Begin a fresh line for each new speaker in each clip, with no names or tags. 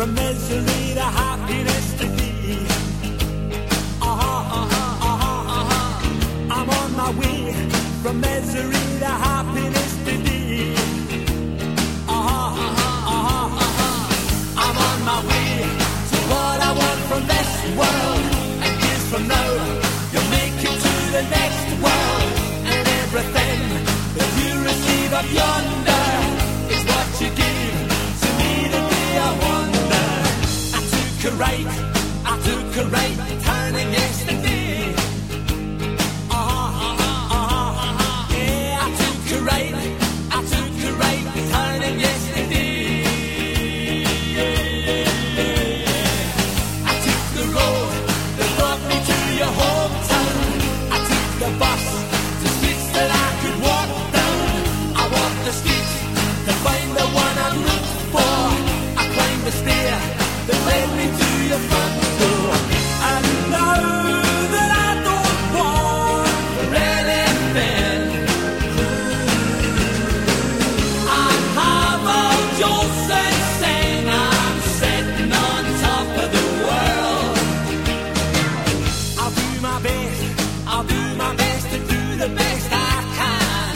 from misery to happiness to thee. I'm on my way from misery to happiness to thee. I'm on my way to what I want from this world. And years from now, you'll make it to the next world. And everything that you receive up yonder is what you give to me the day I wonder. I took a right turning yesterday. Yeah, I took a right turning yesterday. I took the road that brought me to your hometown. I took the bus to streets that I could walk down. I walked the streets to find the one I'm looking for. I climbed the stair that led me to your front door. And now that I don't want for anything, I have all your sense saying I'm sitting on top of the world. I'll do my best to do the best I can.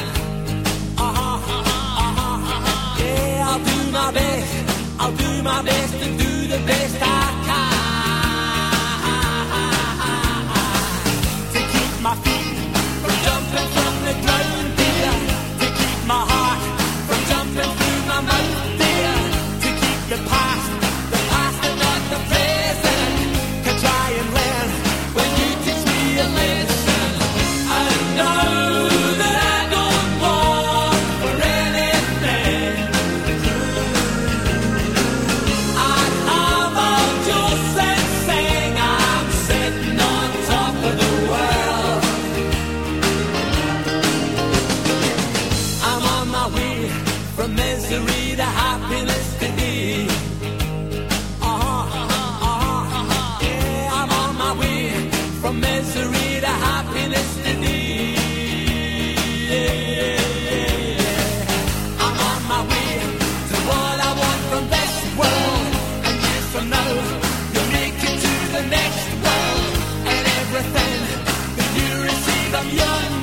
Yeah, I'll do my best to do the best I can. To keep my feet from jumping from the ground, dear. To keep my heart from jumping through my mouth, dear. To keep the past and not the present. To try and learn when you teach me a lesson. I know that I don't want for anything. I have all your sense saying I'm sitting on top of the world. I'm on my way from misery to happiness today. Yeah, I'm on my way from misery to happiness today. I'm on my way to what I want from this world. And years from now, you'll make it to the next world. And everything that you receive of your